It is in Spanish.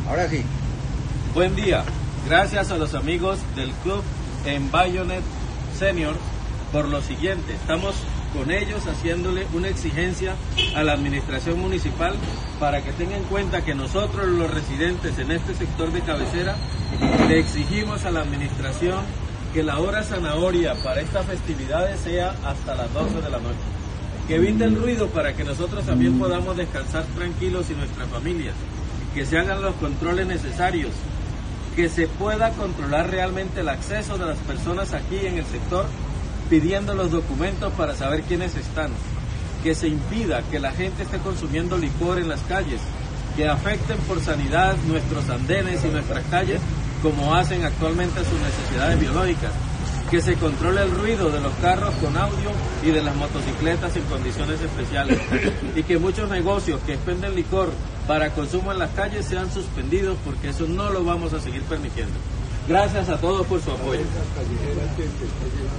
Ahora sí. Buen día. Gracias a los amigos del Club Environment Senior por lo siguiente. Estamos con ellos haciéndole una exigencia a la administración municipal para que tenga en cuenta que nosotros, los residentes en este sector de cabecera, le exigimos a la administración que la hora zanahoria para estas festividades sea hasta las 12 de la noche. Que evite el ruido para que nosotros también podamos descansar tranquilos y nuestras familias. Que se hagan los controles necesarios. Que se pueda controlar realmente el acceso de las personas aquí en el sector, pidiendo los documentos para saber quiénes están. Que se impida que la gente esté consumiendo licor en las calles. Que afecten por sanidad nuestros andenes y nuestras calles, como hacen actualmente sus necesidades biológicas. Que se controle el ruido de los carros con audio y de las motocicletas en condiciones especiales. Y que muchos negocios que expenden licor para consumo en las calles sean suspendidos, porque eso no lo vamos a seguir permitiendo. Gracias a todos por su apoyo.